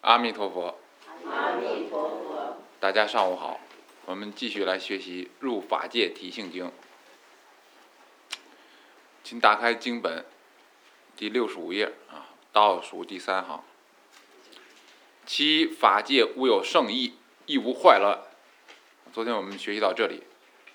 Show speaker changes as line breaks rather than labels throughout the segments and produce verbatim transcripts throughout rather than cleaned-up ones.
阿弥陀佛。
阿弥陀佛。
大家上午好，我们继续来学习《入法界体性经》，请打开经本第六十五页啊，倒数第三行。其法界无有圣意，亦无坏乱。昨天我们学习到这里。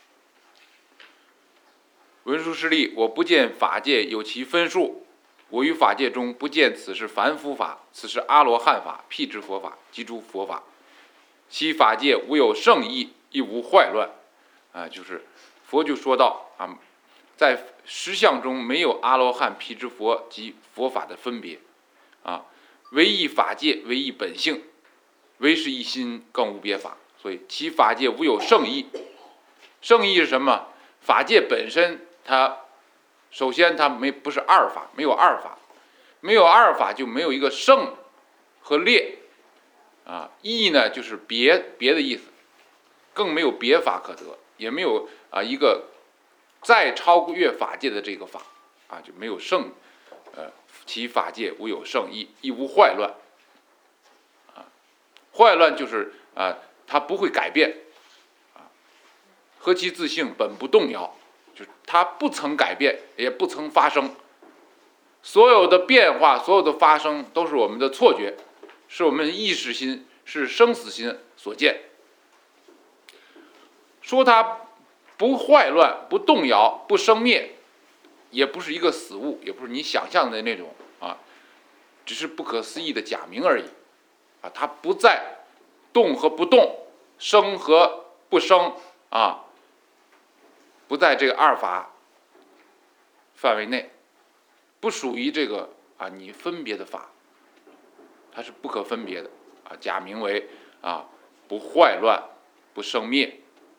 文殊师利，我不见法界有其分数，我于法界中不见此是凡夫法，此是阿罗汉法、辟支佛法及诸佛法。其法界无有圣意，亦无坏乱。啊，就是佛就说到啊，在实相中没有阿罗汉、辟支佛及佛法的分别啊，唯一法界，唯一本性，唯是一心，更无别法。所以其法界无有圣意。圣意是什么？法界本身它首先它没不是二法，没有二法，没有二法就没有一个圣和劣啊。意呢就是别别的意思，更没有别法可得，也没有啊一个再超越法界的这个法啊，就没有圣。呃，其法界无有圣意，亦无坏乱啊。坏乱就是啊，它不会改变啊，何其自性本不动摇。就是它不曾改变，也不曾发生。所有的变化，所有的发生，都是我们的错觉，是我们意识心，是生死心所见。说它不坏乱、不动摇、不生灭，也不是一个死物，也不是你想象的那种啊，只是不可思议的假名而已啊。它不在动和不动、生和不生啊。不在这个二法范围内，不属于这个啊你分别的法，它是不可分别的啊。假名为啊不坏乱，不生灭。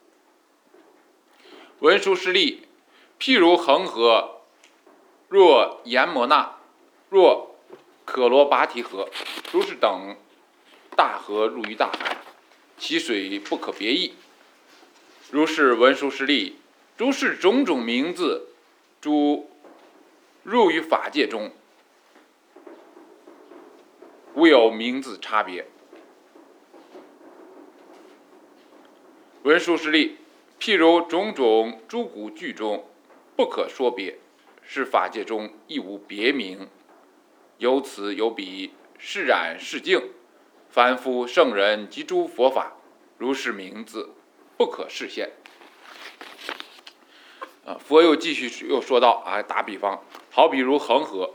文殊师利，譬如恒河，若阎摩那，若可罗拔提河，如是等大河入于大海，其水不可别异。如是文殊师利，如是种种名字，诸入于法界中，无有名字差别。文殊师利，譬如种种诸古具中，不可说别，是法界中亦无别名，有此有彼，是染是净，凡夫圣人及诸佛法，如是名字，不可示现。啊，佛又继续又说到啊，打比方，好比如恒河，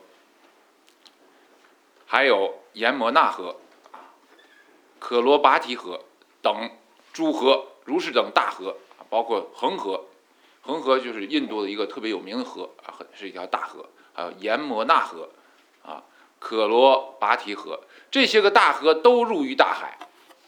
还有阎摩那河、可罗拔提河等诸河，如是等大河，包括恒河，恒河就是印度的一个特别有名的河啊，是一条大河，还有阎摩那河啊、可罗拔提河，这些个大河都入于大海。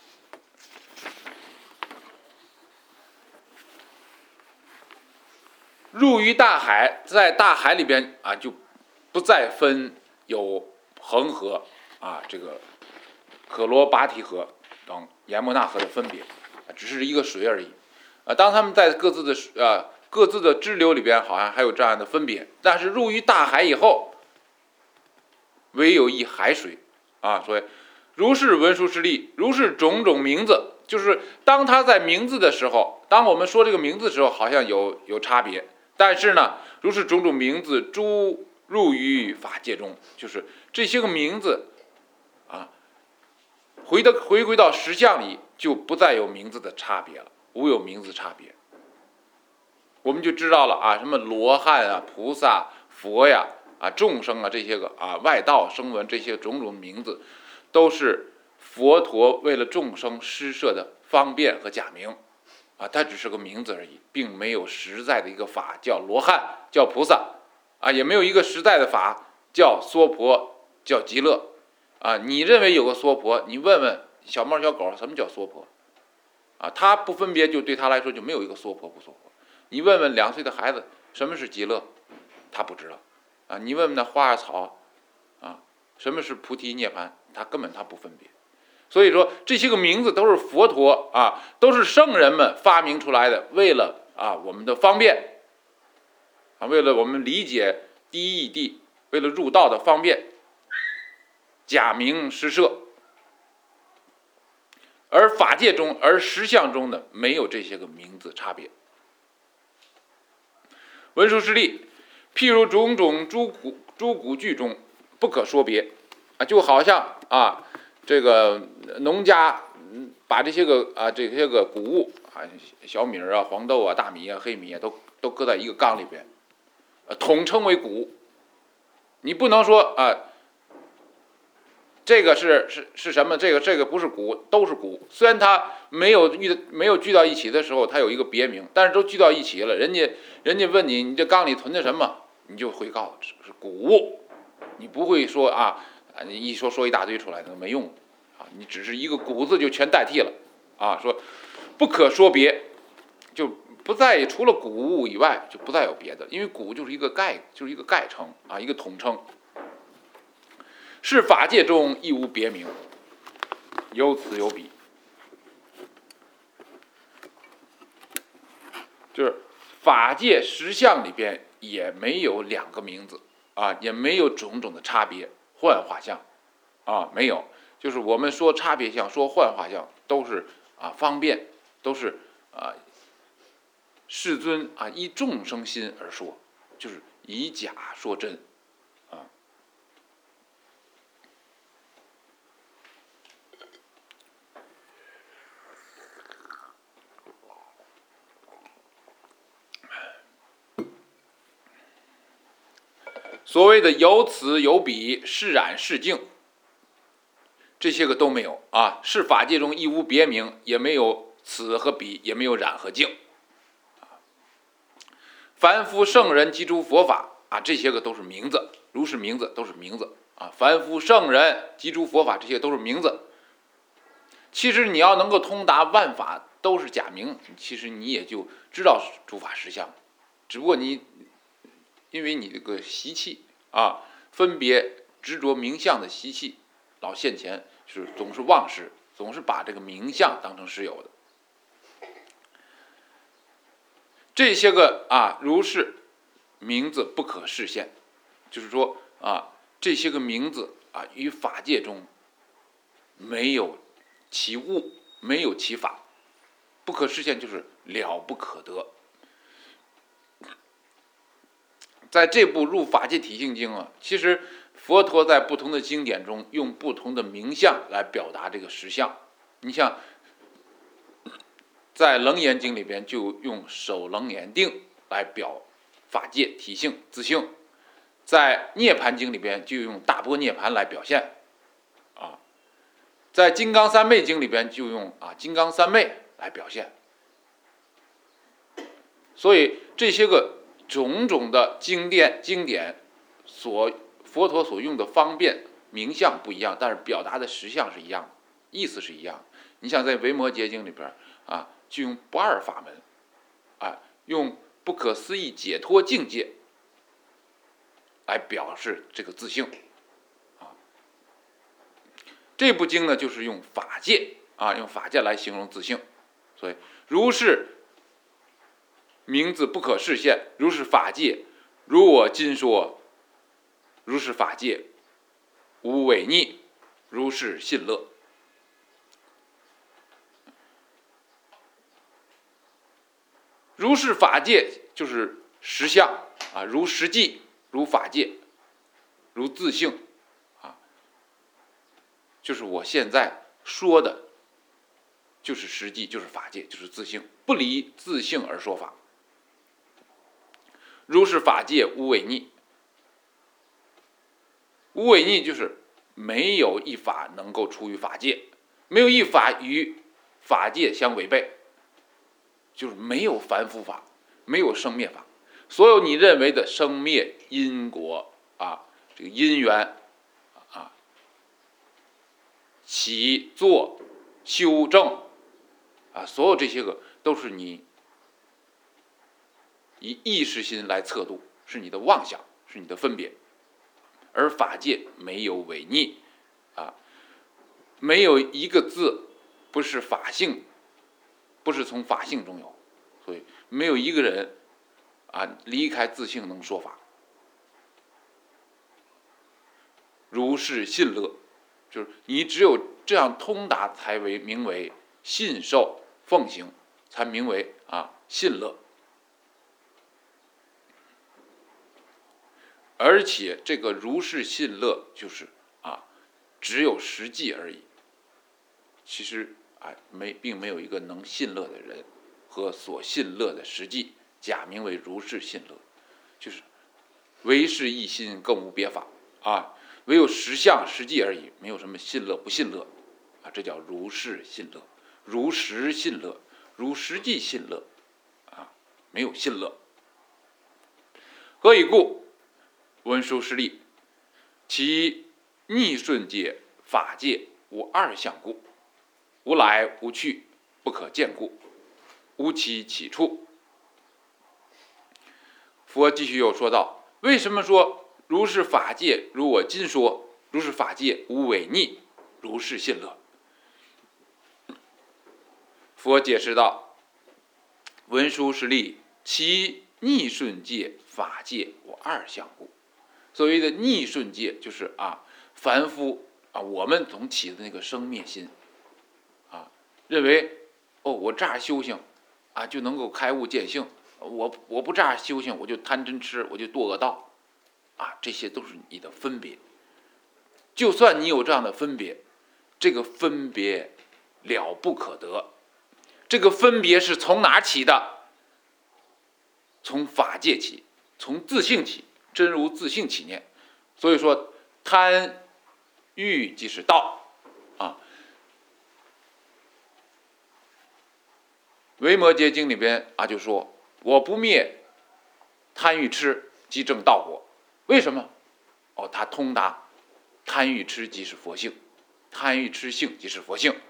入于大海，在大海里边啊，就不再分有恒河啊，这个可罗拔提河等阎摩那河的分别，只是一个水而已。啊，当他们在各自的呃各自的支流里边，好像还有这样的分别，但是入于大海以后，唯有一海水啊。所以如是文殊师利，如是种种名字，就是当他在名字的时候，当我们说这个名字的时候，好像有有差别。但是呢，如是种种名字，诸入于法界中，就是这些个名字啊，回到回归到实相里，就不再有名字的差别了，无有名字差别。我们就知道了啊，什么罗汉啊、菩萨、佛呀、啊众生啊，这些个啊外道声闻这些种种名字，都是佛陀为了众生施设的方便和假名。啊，它只是个名字而已，并没有实在的一个法叫罗汉，叫菩萨，啊，也没有一个实在的法叫娑婆，叫极乐，啊，你认为有个娑婆，你问问小猫小狗什么叫娑婆，啊，他不分别，就对他来说就没有一个娑婆不娑婆。你问问两岁的孩子什么是极乐，他不知道，啊，你问问那花草，啊，什么是菩提涅槃，他根本他不分别。所以说这些个名字都是佛陀啊，都是圣人们发明出来的，为了啊我们的方便啊，为了我们理解第一义谛，为了入道的方便，假名施设而法界中，而实相中呢，没有这些个名字差别。文殊师利，譬如种种诸古诸古具中，不可说别啊，就好像啊，这个农家把这些个啊这些个谷物啊，小米啊、黄豆啊、大米啊、黑米啊，都都搁在一个缸里边，呃，统称为谷。你不能说啊。这个是是是什么？这个这个不是谷，都是谷。虽然它没有遇没有聚到一起的时候，它有一个别名，但是都聚到一起了。人家人家问你，你这缸里囤的什么？你就会告诉是谷物。你不会说啊，你一说说一大堆出来，那没用啊。你只是一个谷字就全代替了啊。说不可说别，就不再除了谷物以外，就不再有别的，因为谷就是一个概，就是一个概称啊，一个统称。是法界中亦无别名，有此有彼，就是法界实相里边也没有两个名字啊，也没有种种的差别幻化相啊，没有，就是我们说差别相，说幻化相，都是啊方便，都是啊世尊啊依众生心而说，就是以假说真。所谓的有此有彼，是染是净，这些个都没有啊。是法界中亦无别名，也没有此和彼，也没有染和净。凡夫圣人及诸佛法啊，这些个都是名字，如是名字都是名字啊。凡夫圣人及诸佛法，这些都是名字。其实你要能够通达万法都是假名，其实你也就知道诸法实相，只不过你因为你这个习气啊，分别执着名相的习气，老现前，是总是忘失，总是把这个名相当成实有的。这些个啊，如是名字不可示现，就是说啊，这些个名字啊，于法界中没有其物，没有其法，不可示现就是了不可得。在这部《入法界体性经》啊，其实佛陀在不同的经典中用不同的名相来表达这个实相。你像在《楞严经》里边就用首楞严定来表法界体性自性，在《涅盘经》里边就用大般涅盘来表现啊，在《金刚三昧经》里边就用啊金刚三昧来表现。所以这些个种种的经典经典所佛陀所用的方便名相不一样，但是表达的实相是一样的，意思是一样的。你像在《维摩诘经》里边啊，就用不二法门，啊，用不可思议解脱境界来表示这个自性啊。这部经呢，就是用法界啊，用法界来形容自性，所以如是名字不可示现，如是法界，如我今说，如是法界，无违逆，如是信乐。如是法界就是实相啊，如实际，如法界，如自性啊，就是我现在说的，就是实际，就是法界，就是自性，不离自性而说法。如是法界无违逆，无违逆就是没有一法能够出于法界，没有一法与法界相违背，就是没有凡夫法，没有生灭法。所有你认为的生灭因果啊，这个因缘啊，起作修正啊，所有这些个都是你以意识心来测度，是你的妄想，是你的分别。而法界没有违逆啊，没有一个字不是法性，不是从法性中有，所以没有一个人啊离开自性能说法。如是信乐，就是你只有这样通达才为名为信受奉行，才名为啊信乐。而且这个如是信乐就是啊只有实际而已，其实啊没并没有一个能信乐的人和所信乐的实际，假名为如是信乐，就是唯是一心，更无别法啊，唯有实相实际而已，没有什么信乐不信乐啊，这叫如是信乐，如实信乐，如实际信乐啊，没有信乐。何以故？文殊师利，其逆顺界法界无二相故，无来无去，不可见故，无其起处。佛继续又说道：为什么说如是法界如我今说，如是法界无违逆，如是信乐？佛解释道：文殊师利，其逆顺界法界无二相故。所谓的逆顺界，就是啊，凡夫啊，我们总起的那个生灭心，啊，认为哦，我这样修行啊，就能够开悟见性；我我不这样修行，我就贪嗔痴，我就堕恶道，啊，这些都是你的分别。就算你有这样的分别，这个分别了不可得。这个分别是从哪起的？从法界起，从自性起。真如自性起念，所以说贪欲即是道啊。维摩诘经里边啊就说：我不灭贪欲痴，即证道果。为什么？哦，他通达贪欲痴即是佛性，贪欲痴性即是佛性。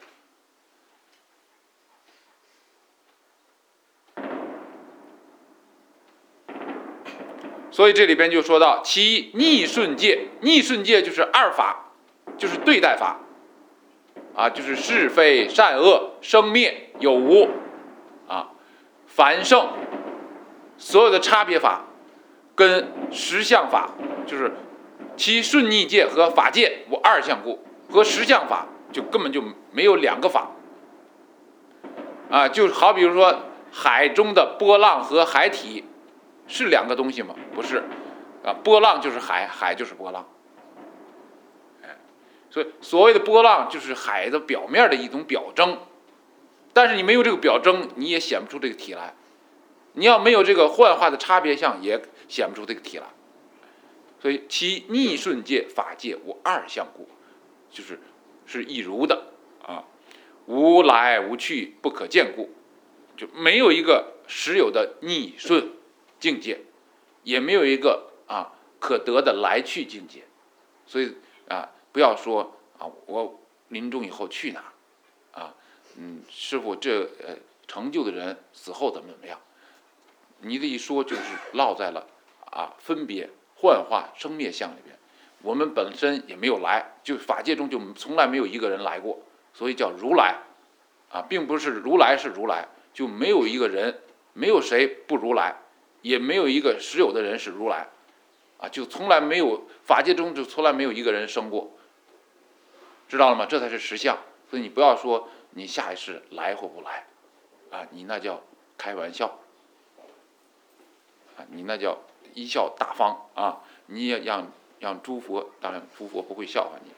所以这里边就说到其逆顺界，逆顺界就是二法，就是对待法啊，就是是非善恶生灭有无啊，凡圣所有的差别法跟实相法，就是其顺逆界和法界无二相故，和实相法就根本就没有两个法啊，就好比如说海中的波浪和海体是两个东西吗？不是，啊，波浪就是海，海就是波浪，哎，所以所谓的波浪就是海的表面的一种表征，但是你没有这个表征，你也显不出这个体来。你要没有这个幻化的差别相，也显不出这个体来。所以其逆顺界法界无二相故，就是是一如的啊，无来无去，不可见故，就没有一个实有的逆顺境界，也没有一个啊可得的来去境界。所以啊，不要说啊，我临终以后去哪儿啊？嗯，师傅这呃成就的人死后怎么怎么样？你这一说就是落在了啊分别幻化生灭相里边。我们本身也没有来，就法界中就从来没有一个人来过，所以叫如来啊，并不是如来是如来，就没有一个人，没有谁不如来，也没有一个实有的人是如来啊，就从来没有法界中就从来没有一个人生过，知道了吗？这才是实相。所以你不要说你下一世来或不来啊，你那叫开玩笑啊，你那叫贻笑大方啊，你也让让诸佛，当然诸佛不会笑话你，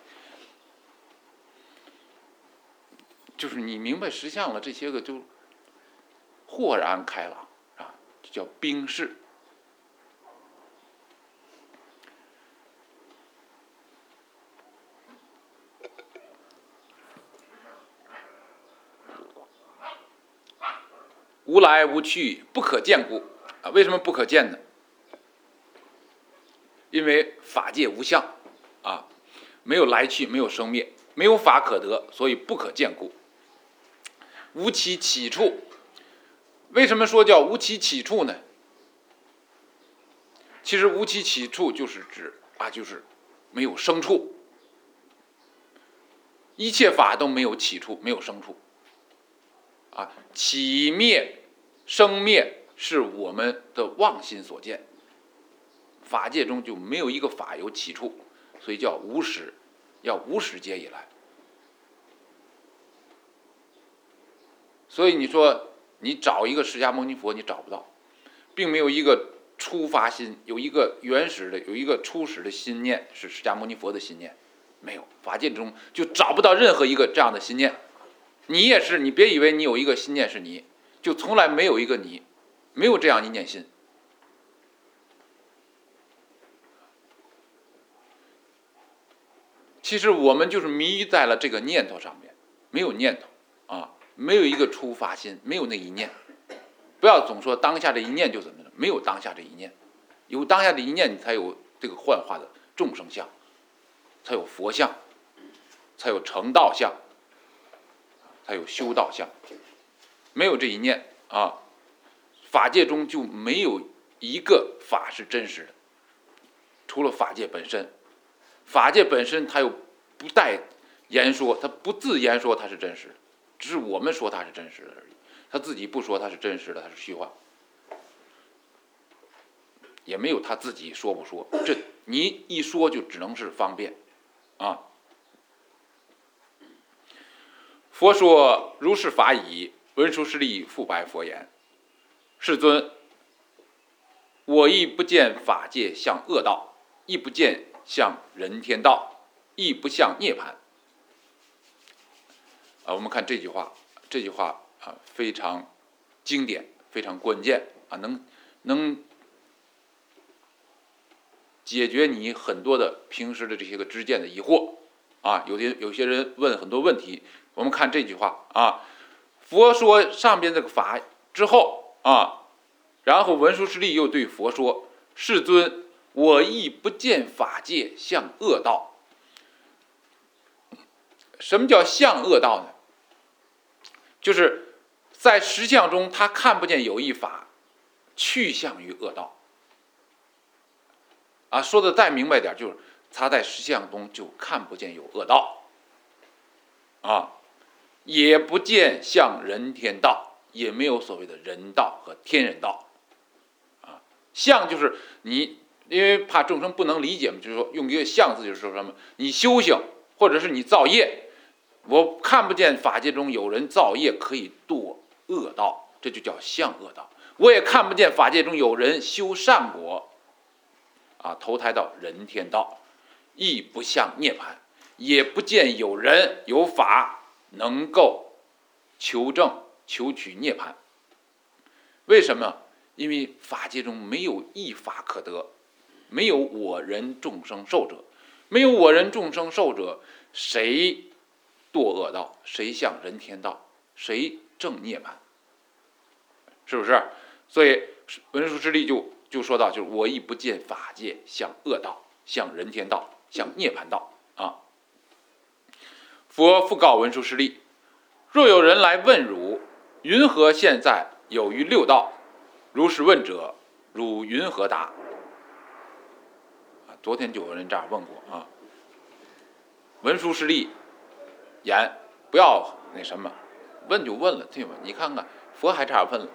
就是你明白实相了，这些个就豁然开朗啊，这叫冰释。无来无去，不可见故啊！为什么不可见呢？因为法界无相啊，没有来去，没有生灭，没有法可得，所以不可见故。无其起处，为什么说叫无其起处呢？其实无其起处就是指啊，就是没有生处，一切法都没有起处，没有生处啊，起灭生灭是我们的妄心所见，法界中就没有一个法有起处，所以叫无始，要无始劫以来。 所以你说你找一个释迦牟尼佛，你找不到，并没有一个初发心，有一个原始的，有一个初始的心念是释迦牟尼佛的心念，没有，法界中就找不到任何一个这样的心念。你也是，你别以为你有一个心念是你，就从来没有一个你，没有这样一念心。其实我们就是迷在了这个念头上面，没有念头啊，没有一个初发心，没有那一念。不要总说当下这一念就怎么了，没有当下这一念，有当下这一念，你才有这个幻化的众生相，才有佛相，才有成道相，才有修道相。没有这一念啊，法界中就没有一个法是真实的，除了法界本身。法界本身它又不带言说，它不自言说它是真实的，只是我们说它是真实的而已，它自己不说它是真实的，它是虚幻，也没有他自己说不说，这你一说就只能是方便啊。佛说如是法已，文殊师利复白佛言：世尊，我亦不见法界像恶道，亦不见像人天道，亦不像涅槃。啊，我们看这句话，这句话啊非常经典，非常关键啊，能能解决你很多的平时的这些个知见的疑惑啊。有的有些人问很多问题，我们看这句话啊，佛说上边这个法之后啊，然后文殊师利又对佛说：世尊，我亦不见法界像恶道。什么叫像恶道呢？就是在实相中他看不见有一法去向于恶道啊。说的再明白点，就是他在实相中就看不见有恶道啊，也不见像人天道，也没有所谓的人道和天人道啊。像就是你因为怕众生不能理解嘛，就是说用一个像字，就是说什么？你修行或者是你造业，我看不见法界中有人造业可以堕恶道，这就叫像恶道。我也看不见法界中有人修善果啊，投胎到人天道，亦不像涅槃，也不见有人有法能够求证求取涅槃。为什么？因为法界中没有一法可得，没有我人众生寿者，没有我人众生寿者，谁堕恶道，谁向人天道，谁证涅槃？是不是？所以文殊师利就就说到，就是我亦不见法界像恶道，像人天道，像涅槃道啊。佛复告文殊师利：若有人来问汝，云何现在有于六道？如是问者，汝云何答？啊，昨天就有人这样问过啊。文殊师利言：不要那什么，问就问了，对吧？你看看佛还这样问了。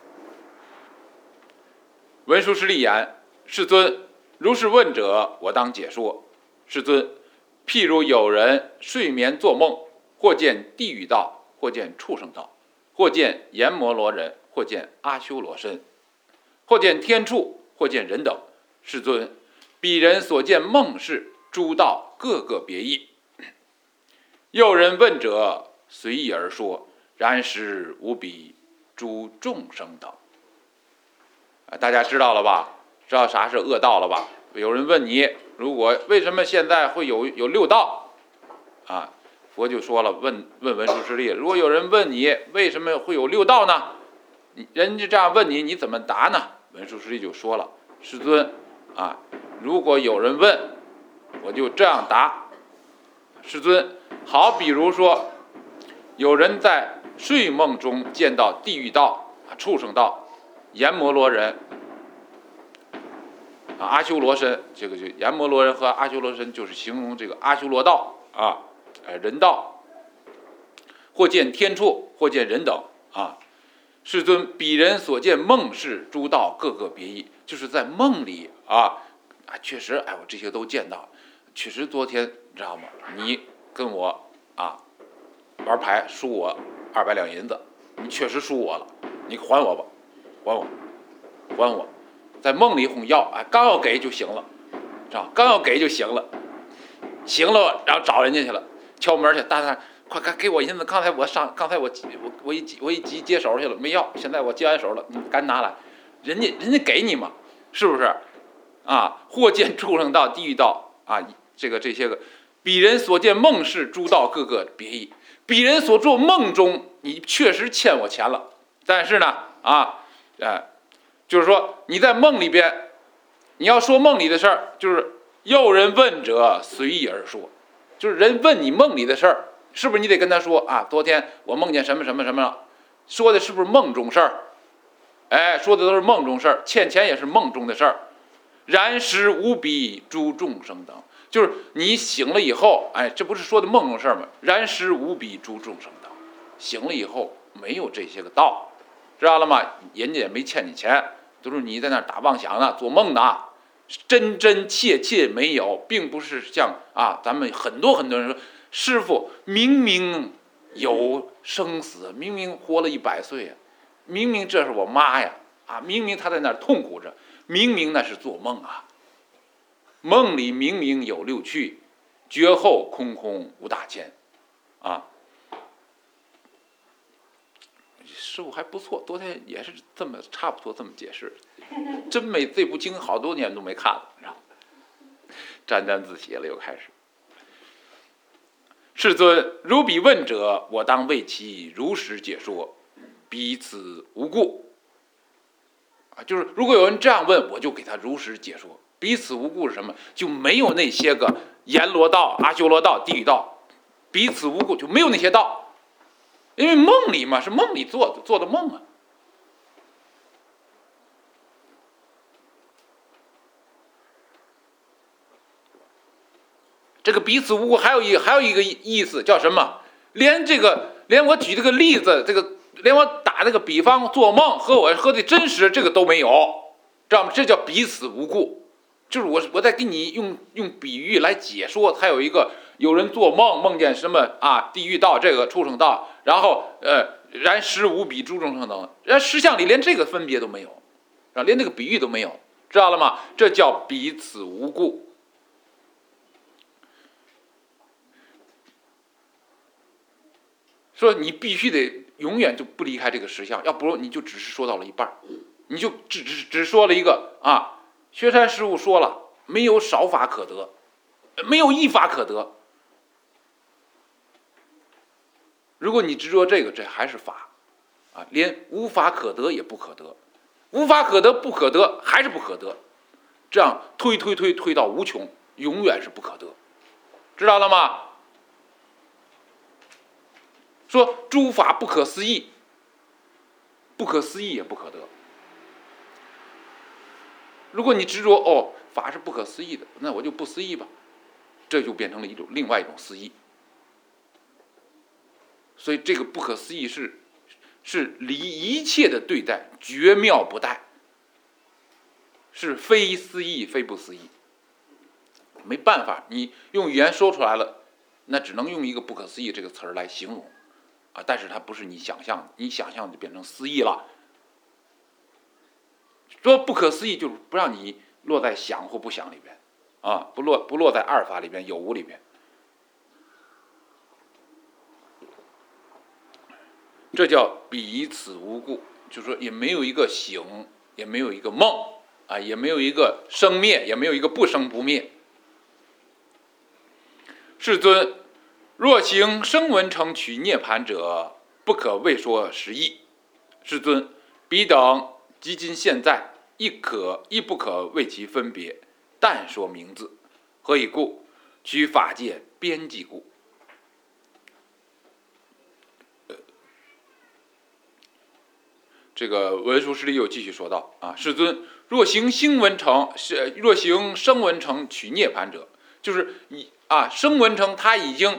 文殊师利言：世尊，如是问者，我当解说。世尊，譬如有人睡眠做梦，或见地狱道，或见畜生道，或见阎摩罗人，或见阿修罗身，或见天畜，或见人等。世尊，彼人所见梦事，诸道各个别异。有人问者，随意而说，然实无比诸众生等。啊，大家知道了吧？知道啥是恶道了吧？有人问你，如果为什么现在会有有六道？啊，佛就说了，问问文殊师利，如果有人问你为什么会有六道呢？人家这样问你，你怎么答呢？文殊师利就说了，世尊啊，如果有人问，我就这样答。世尊，好比如说，有人在睡梦中见到地狱道、畜生道、阎摩罗人、啊阿修罗身，这个就阎摩罗人和阿修罗身就是形容这个阿修罗道啊，呃人道，或见天畜，或见人等啊。世尊，彼人所见梦事，诸道各个别异，就是在梦里啊，啊确实，哎，我这些都见到，确实昨天你知道吗？你跟我啊玩牌输我二百两银子， 你确实输我了，你还我吧，还我，还我。在梦里哄要，哎，刚要给就行了，知道？刚要给就行了，行了，然后找人家去了，敲门去，大大快快给我银子，刚才我上，刚才我我我一我一急接手去了，没要，现在我接完手了，你赶紧拿来，人家人家给你嘛，是不是？啊，或见畜生道、地狱道啊，这个这些个，彼人所见梦事诸道各个别异，彼人所做梦中，你确实欠我钱了，但是呢，啊，哎。就是说你在梦里边，你要说梦里的事儿，就是有人问者随意而说，就是人问你梦里的事儿，是不是你得跟他说啊？昨天我梦见什么什么什么了，说的是不是梦中事儿？哎，说的都是梦中事儿，欠钱也是梦中的事儿。然实无比诸众生等，就是你醒了以后，哎，这不是说的梦中事儿吗？然实无比诸众生等，醒了以后没有这些个道。知道了吗？人家也没欠你钱，都是你在那儿打妄想呢，做梦呢，真真切切没有，并不是像啊，咱们很多很多人说，师父明明有生死，明明活了一百岁呀，明明这是我妈呀，啊，明明她在那儿痛苦着，明明那是做梦啊，梦里明明有六趣，觉后空空无大千，啊。师傅还不错，昨天也是这么差不多这么解释，真没这部经好多年都没看了，知道？沾沾自喜了，又开始。世尊，如彼问者，我当为其如实解说，彼此无故。啊，就是如果有人这样问，我就给他如实解说。彼此无故是什么？就没有那些个阎罗道、阿修罗道、地狱道，彼此无故就没有那些道。因为梦里嘛，是梦里做的做的梦啊。这个彼此无故还有一还有一个意思叫什么？连这个连我举这个例子，这个连我打这个比方做梦和我和的真实这个都没有，知道吗？这叫彼此无故，就是我我在给你用用比喻来解说，才有一个有人做梦梦见什么啊，地狱道这个畜生道，然后呃。然实无比诸众生等，人实相里连这个分别都没有，啊，连这个比喻都没有，知道了吗？这叫彼此无故。说你必须得永远就不离开这个实相，要不你就只是说到了一半，你就只只只说了一个啊，薛山师傅说了，没有少法可得，没有一法可得。如果你执着这个，这还是法，啊，连无法可得也不可得，无法可得不可得还是不可得，这样推推推推到无穷，永远是不可得，知道了吗？说诸法不可思议，不可思议也不可得。如果你执着哦，法是不可思议的，那我就不思议吧，这就变成了一种另外一种思议。所以这个不可思议是是离一切的对待，绝妙不殆，是非思议非不思议。没办法，你用语言说出来了，那只能用一个不可思议这个词儿来形容啊，但是它不是你想象的，你想象就变成思议了。说不可思议就是不让你落在想或不想里边啊，不落不落在二法里边有无里边。这叫彼此无故，就是说也没有一个醒，也没有一个梦啊，也没有一个生灭，也没有一个不生不灭。世尊，若行声闻乘取涅盘者，不可谓说实义。世尊，彼等即今现在，亦可亦不可为其分别，但说名字。何以故？取法界边际故。这个文殊师利又继续说道啊，世尊，若行声闻乘，是若行声闻乘取涅盘者，就是以啊声闻乘他已经，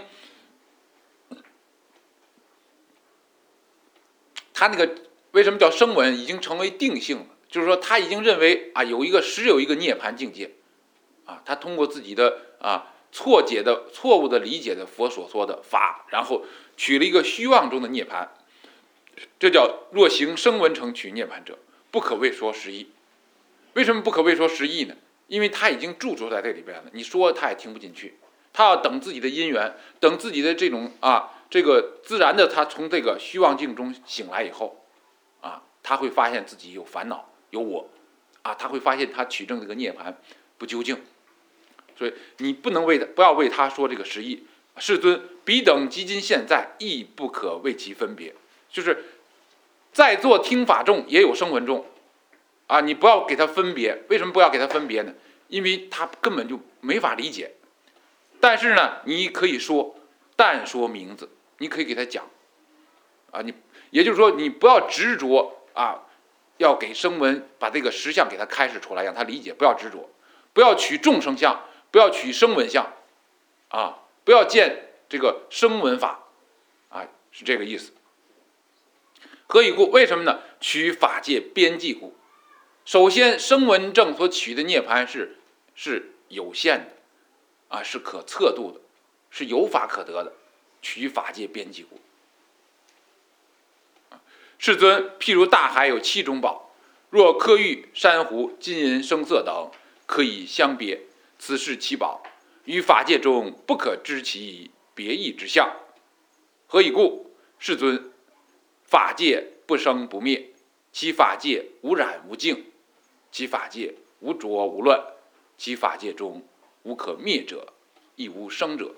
他那个为什么叫声闻，已经成为定性了，就是说他已经认为啊有一个实有一个涅盘境界，啊他通过自己的啊错解的错误的理解的佛所说的法，然后取了一个虚妄中的涅盘。 这叫若行声闻乘取涅盘者，不可谓说实义。为什么不可谓说实义呢？因为他已经住住在这里边了，你说他也听不进去，他要等自己的因缘，等自己的这种啊，这个自然的，他从这个虚妄境中醒来以后，啊，他会发现自己有烦恼，有我，啊，他会发现他取证这个涅盘不究竟，所以你不能为他，不要为他说这个实义。世尊，彼等即今现在，亦不可为其分别。就是在座听法众也有声闻众，啊，你不要给他分别。为什么不要给他分别呢？因为他根本就没法理解。但是呢，你可以说，但说名字，你可以给他讲，啊，你也就是说，你不要执着啊，要给声闻把这个实相给他开示出来，让他理解，不要执着，不要取众生相，不要取声闻相，啊，不要见这个声闻法，啊，是这个意思。何以故？为什么呢？取法界边际故。首先，声闻证所取的涅盘是是有限的，啊，是可测度的，是有法可得的，取法界边际故。世尊，譬如大海有七种宝，若柯玉、珊瑚、金银、声色等，可以相别，此是其宝，于法界中不可知其别异之相。何以故？世尊，法界不生不灭，其法界无染无净，其法界无浊无乱，其法界中无可灭者，亦无生者。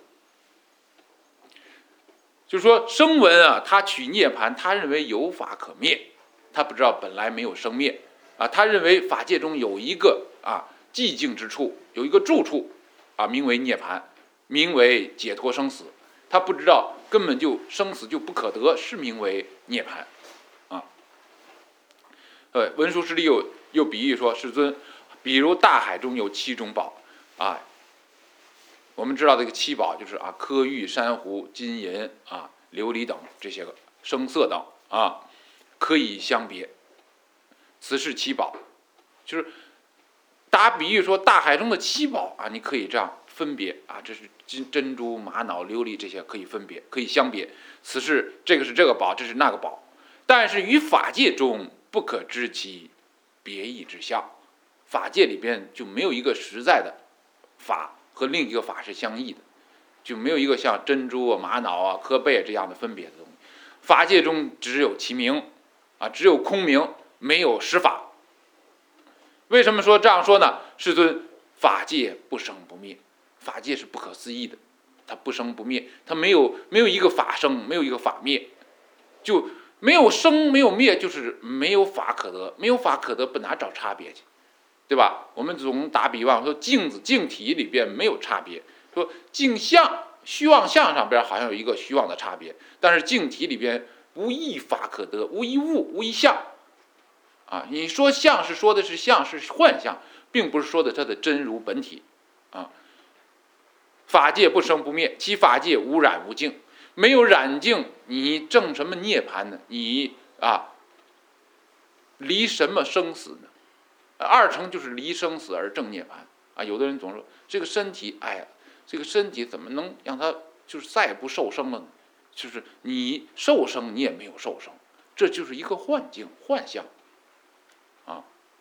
就是说，声闻啊，他取涅盘，他认为有法可灭，他不知道本来没有生灭啊，他认为法界中有一个啊寂静之处，有一个住处啊，名为涅盘，名为解脱生死。他不知道根本就生死就不可得，是名为涅盘啊。呃，文殊师利又又比喻说，世尊，比如大海中有七种宝啊。我们知道这个七宝就是啊，柯玉、珊瑚、金银啊、琉璃等这些个声色等啊，可以相别。此是七宝，就是打比喻说大海中的七宝啊，你可以这样分别啊，这是金珍珠、玛瑙、琉璃这些可以分别，可以相别。此是这个是这个宝，这是那个宝，但是于法界中不可知其别异之相。法界里边就没有一个实在的法和另一个法是相异的，就没有一个像珍珠啊、玛瑙啊、科贝这样的分别的东西。法界中只有其名啊，只有空名，没有实法。为什么说这样说呢？世尊，法界不生不灭，法界是不可思议的，它不生不灭，它没有没有一个法生，没有一个法灭，就没有生没有灭，就是没有法可得，没有法可得，本哪找差别去？对吧？我们总打比方说，镜子镜体里边没有差别，说镜像虚妄相上边好像有一个虚妄的差别，但是镜体里边无一法可得，无一物，无一相啊。你说相是说的是相是幻象，并不是说的它的真如本体啊。法界不生不灭，其法界无染无净，没有染净，你证什么涅槃呢？你啊离什么生死呢？二乘就是离生死而证涅槃啊！有的人总说这个身体，哎呀，这个身体怎么能让它就是再也不受生了呢？就是你受生，你也没有受生，这就是一个幻境、幻象啊。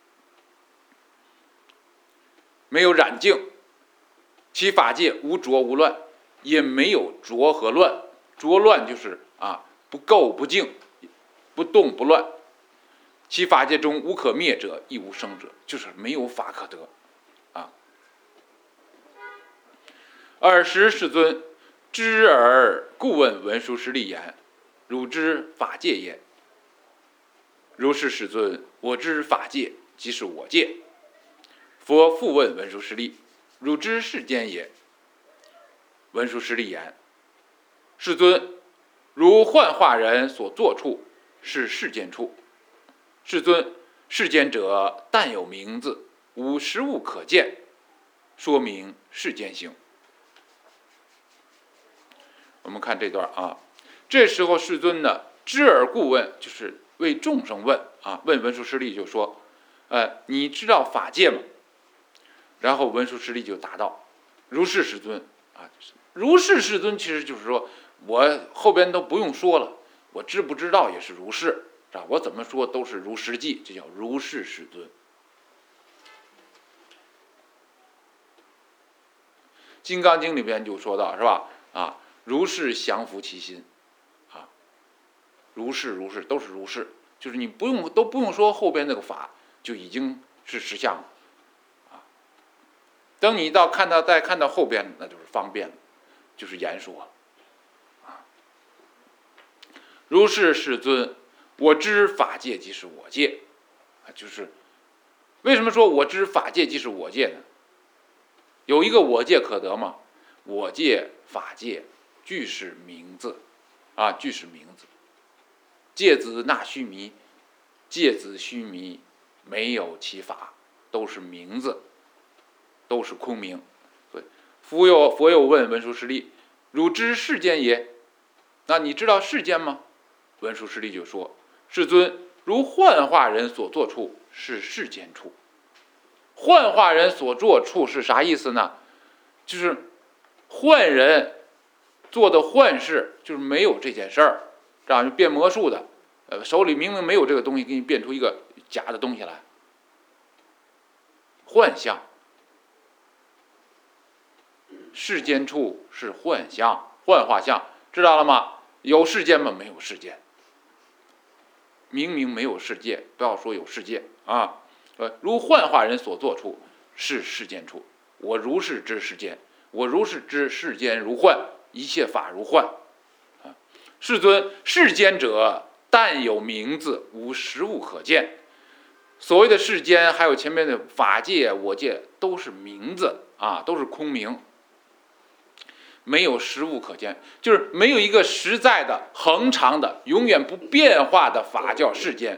没有染净，其法界无浊无乱，也没有浊和乱。浊乱就是啊，不垢不净，不动不乱。其法界中无可灭者，亦无生者，就是没有法可得啊。尔时世尊知而故问文殊师利言：汝知法界也？如是世尊，我知法界即是我界。佛复问文殊师利：汝知世间也？文殊师利言：世尊，如幻化人所作处，是世间处。世尊，世间者但有名字，无实物可见，说明世间性。我们看这段啊，这时候世尊呢，知而故问，就是为众生问啊。问文殊师利就说：“呃，你知道法界吗？”然后文殊师利就答道：“如是世尊啊，如是世尊，其实就是说我后边都不用说了， 我知不知道也是如是，是吧？我怎么说都是如实际，这叫如是世尊。金刚经里边就说到，是吧？啊，如是降伏其心，啊，如是如是都是如是，就是你不用都不用说后边那个法，就已经是实相了，啊。等你到看到再看到后边，那就是方便了，就是言说，啊。如是世尊，我知法界即是我界，啊，就是为什么说我知法界即是我界呢？有一个我界可得吗？我界、法界俱是名字，啊，俱是名字。界子纳须弥，界子须弥，没有其法，都是名字，都是空名。对，佛有佛有问文殊师利：“汝知世间也？”那你知道世间吗？文殊师利就说：“世尊，如幻化人所作处，是世间处。”幻化人所作处是啥意思呢？就是幻人做的幻事，就是没有这件事儿，这样就变魔术的，呃，手里明明没有这个东西，给你变出一个假的东西来，幻象。世间处是幻象，幻化象，知道了吗？有世间吗？没有世间，明明没有世界，不要说有世界啊。呃，如幻化人所作处，是世间处。我如是知世间，我如是知世间如幻，一切法如幻。啊，世尊，世间者，但有名字，无实物可见。所谓的世间，还有前面的法界、我界，都是名字啊，都是空名，没有实物可见，就是没有一个实在的、恒常的、永远不变化的法叫世间。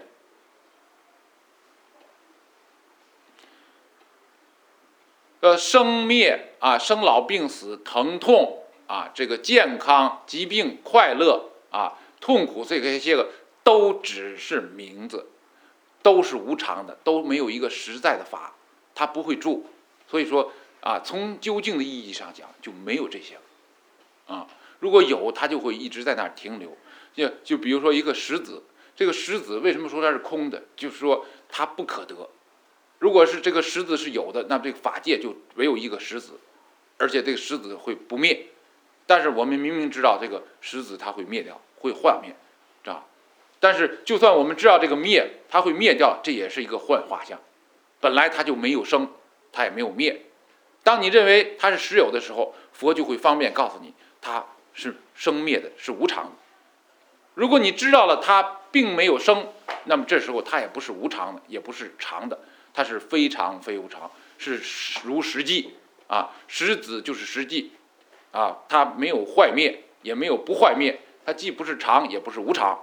呃，生灭啊，生老病死、疼痛啊，这个健康、疾病、快乐啊、痛苦，这些个都只是名字，都是无常的，都没有一个实在的法，它不会住。所以说啊，从究竟的意义上讲，就没有这些了啊。如果有，它就会一直在那儿停留。就就比如说一个实子，这个实子为什么说它是空的？就是说它不可得。如果是这个实子是有的，那这个法界就唯有一个实子，而且这个实子会不灭。但是我们明明知道这个实子它会灭掉，会幻灭，知道？但是就算我们知道这个灭，它会灭掉，这也是一个幻化象。本来它就没有生，它也没有灭。当你认为它是实有的时候，佛就会方便告诉你，它是生灭的，是无常的。如果你知道了它并没有生，那么这时候它也不是无常的，也不是常的。它是非常非无常，是如实际啊，实子就是实际啊，它没有坏灭，也没有不坏灭，它既不是常，也不是无常。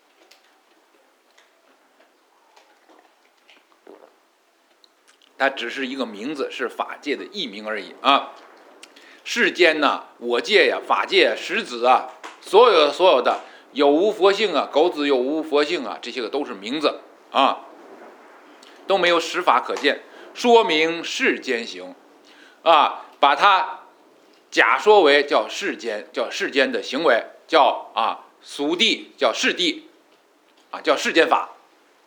它只是一个名字，是法界的译名而已啊。世间呢，我界呀、法界、实子啊，所有所有的有无佛性啊，狗子有无佛性啊，这些个都是名字啊。都没有实法可见，说明世间行，啊，把它假说为叫世间，叫世间的行为，叫啊俗谛，叫世谛，啊叫世间法。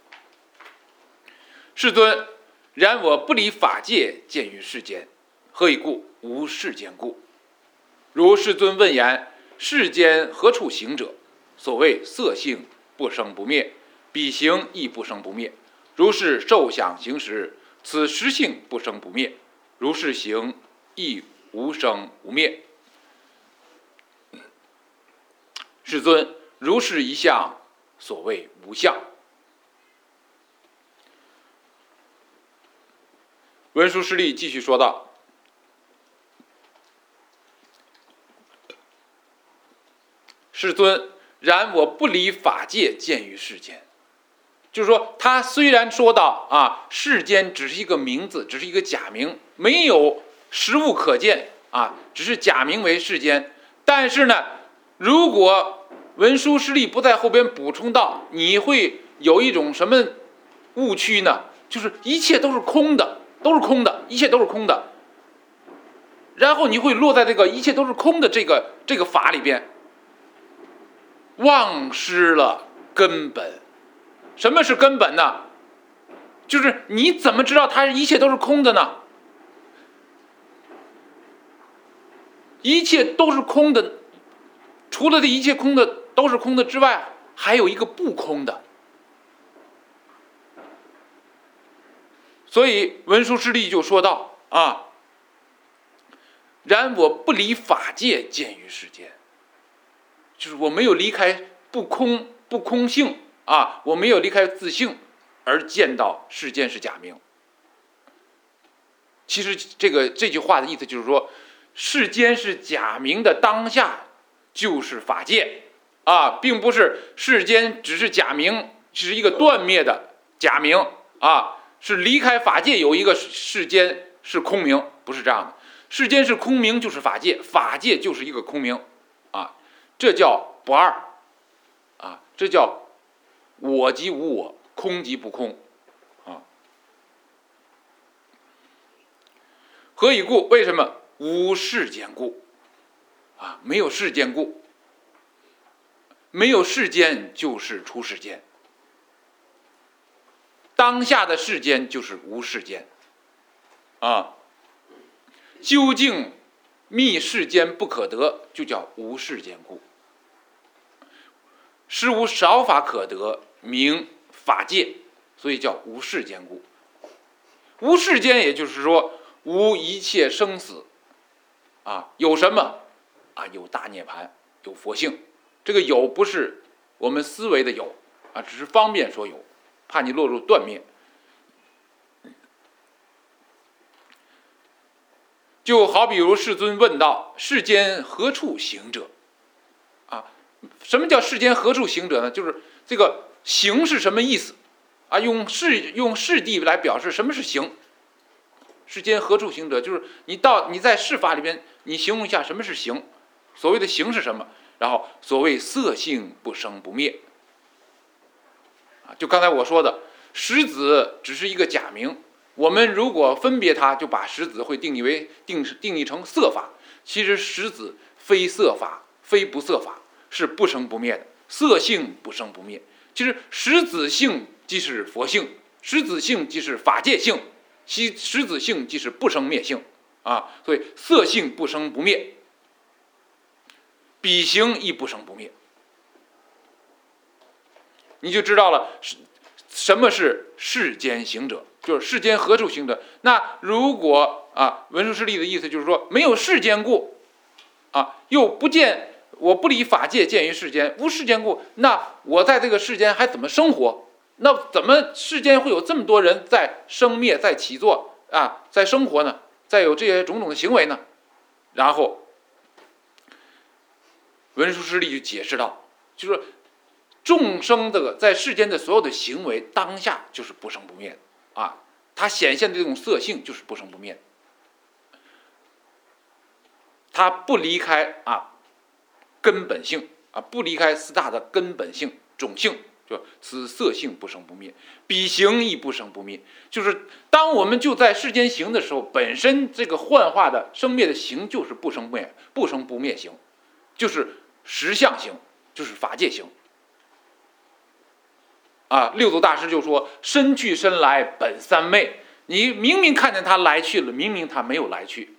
世尊，然我不离法界，见于世间，何以故？无世间故。如世尊问言：世间何处行者？所谓色性不生不灭，彼行亦不生不灭。如是受想行识，此实性不生不灭；如是行，亦无生无灭。世尊，如是一相，所谓无相。文殊师利继续说道：世尊，然我不离法界，见于世间。就是说，他虽然说到啊，世间只是一个名字，只是一个假名，没有实物可见啊，只是假名为世间。但是呢，如果文殊师利不在后边补充到，你会有一种什么误区呢？就是一切都是空的，都是空的，一切都是空的。然后你会落在这个一切都是空的这个这个法里边。 忘失了根本。什么是根本呢？就是你怎么知道它一切都是空的呢？一切都是空的，除了这一切空的都是空的之外，还有一个不空的。所以文殊师利就说道啊，然我不离法界见于世间，就是我没有离开不空不空性啊，我没有离开自性而见到世间是假名。其实这个这句话的意思就是说，世间是假名的当下就是法界啊，并不是世间只是假名，只是一个断灭的假名啊，是离开法界有一个世间是空名，不是这样的。世间是空名就是法界，法界就是一个空名啊，这叫不二啊，这叫我即无我，空即不空啊。何以故？为什么？无世间故啊，没有世间故，没有世间就是出世间，当下的世间就是无世间啊。究竟觅世间不可得，就叫无世间故。实无少法可得，名法界，所以叫无世间故。无世间也就是说无一切生死啊，有什么啊？有大涅槃，有佛性。这个有不是我们思维的有啊，只是方便说有，怕你落入断灭。就好比如世尊问道：世间何处行者？啊，什么叫世间何处行者呢？就是这个行是什么意思啊？用世用世谛来表示什么是行。世间何处行者？就是你到你在世法里边，你形容一下什么是行。所谓的行是什么？然后所谓色性不生不灭。啊，就刚才我说的，识子只是一个假名。我们如果分别它，就把识子会定义为定定义成色法。其实识子非色法，非不色法，是不生不灭的，色性不生不灭。其实识子性即是佛性，识子性即是法界性，其识子性即是不生灭性啊。所以色性不生不灭，彼行亦不生不灭。你就知道了什么是世间行者，就是世间何处行者。那如果啊，文殊师利的意思就是说，没有世间故啊，又不见我不离法界见于世间，无世间故，那我在这个世间还怎么生活？那怎么世间会有这么多人在生灭，在起作啊，在生活呢？在有这些种种的行为呢？然后文殊师利就解释道，就是说众生的在世间的所有的行为，当下就是不生不灭的啊，它显现的这种色性就是不生不灭的，它不离开啊根本性啊，不离开四大的根本性种性，就此色性不生不灭，彼行亦不生不灭。就是当我们就在世间行的时候，本身这个幻化的生灭的行就是不生不灭，不生不灭行，就是实相行，就是法界行。啊，六祖大师就说：“身去身来本三昧。”你明明看见他来去了，明明他没有来去。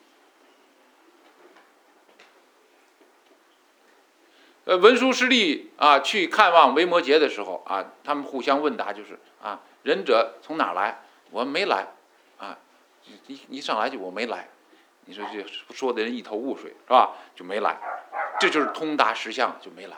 呃，文殊师利啊，去看望维摩诘的时候啊，他们互相问答，就是啊，仁者从哪来？我没来，啊，一一上来就我没来，你说这说的人一头雾水是吧？就没来，这就是通达实相，就没来。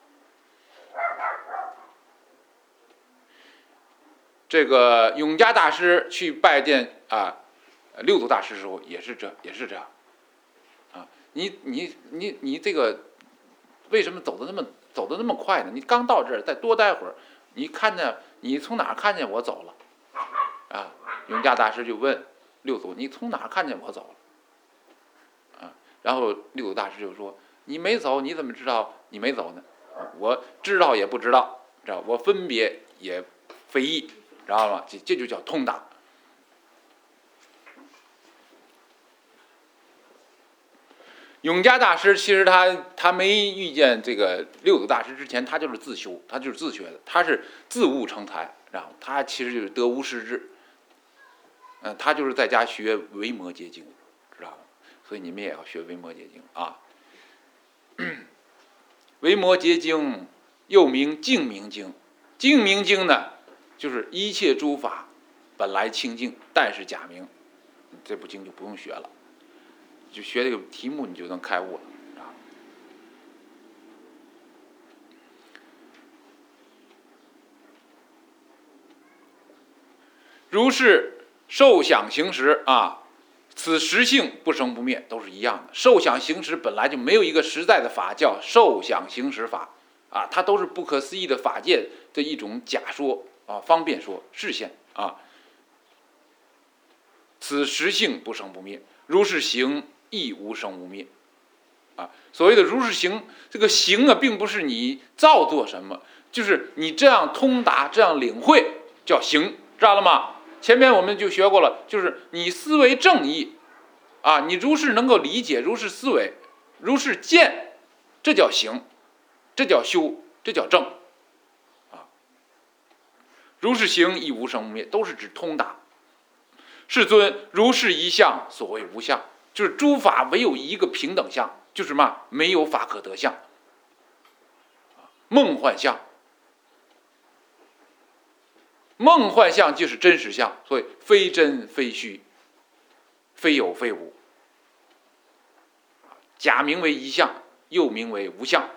这个永嘉大师去拜见啊六祖大师的时候，也是这也是这样，啊，你你你你这个为什么走的那么走的那么快呢？你刚到这儿，再多待会儿，你看见你从哪儿看见我走了？啊，永嘉大师就问六祖：“你从哪儿看见我走了？”啊，然后六祖大师就说：“你没走，你怎么知道你没走呢？啊，我知道也不知道，知道我分别也非议。”知道吗？这这就叫通达。 永嘉大师其实他他没遇见这个六祖大师之前，他就是自修，他就是自学的，他是自悟成才，然后他其实就是得无师智，嗯、呃，他就是在家学维摩诘经，知道吗？所以你们也要学维摩诘经啊。维摩诘经又名净明经，净明经呢，就是一切诸法本来清净，但是假名。这部经就不用学了，就学这个题目，你就能开悟了啊。如是受想行识啊，此实性不生不灭，都是一样的。受想行识本来就没有一个实在的法叫受想行识法啊，它都是不可思议的法界的一种假说啊，方便说视线啊。此实性不生不灭，如是行亦无生无灭，啊，所谓的如是行，这个行啊，并不是你造作什么，就是你这样通达，这样领会，叫行，知道了吗？前面我们就学过了，就是你思维正义，啊，你如是能够理解，如是思维，如是见，这叫行，这叫修，这叫正，啊，如是行亦无生无灭，都是指通达。世尊，如是一相，所谓无相，就是诸法唯有一个平等相，就是什么？没有法可得相，梦幻相。梦幻相就是真实相，所以非真非虚，非有非无。假名为一相，又名为无相。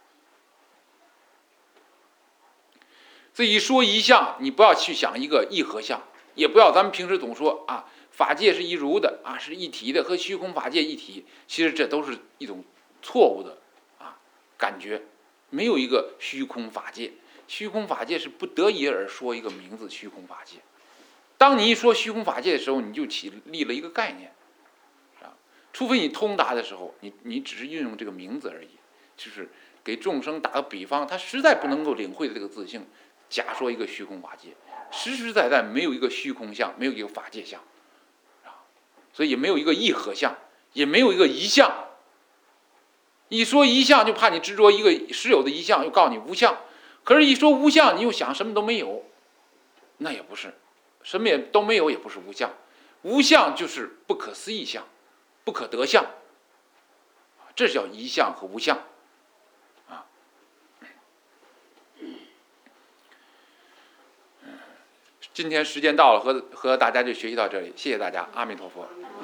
所以说一相，你不要去想一个一合相。也不要咱们平时总说啊，法界是一如的啊，是一体的，和虚空法界一体，其实这都是一种错误的啊感觉。没有一个虚空法界，虚空法界是不得已而说一个名字虚空法界。当你一说虚空法界的时候，你就起立了一个概念，是吧？除非你通达的时候，你你只是运用这个名字而已，就是给众生打个比方，他实在不能够领会的这个自性，假说一个虚空法界。实实在在没有一个虚空相，没有一个法界相，所以也没有一个一合相，也没有一个一相。一说一相，就怕你执着一个实有的一相，又告诉你无相。可是，一说无相，你又想什么都没有，那也不是，什么也都没有，也不是无相。无相就是不可思议相，不可得相，这叫一相和无相。今天时间到了，和和大家就学习到这里，谢谢大家，阿弥陀佛。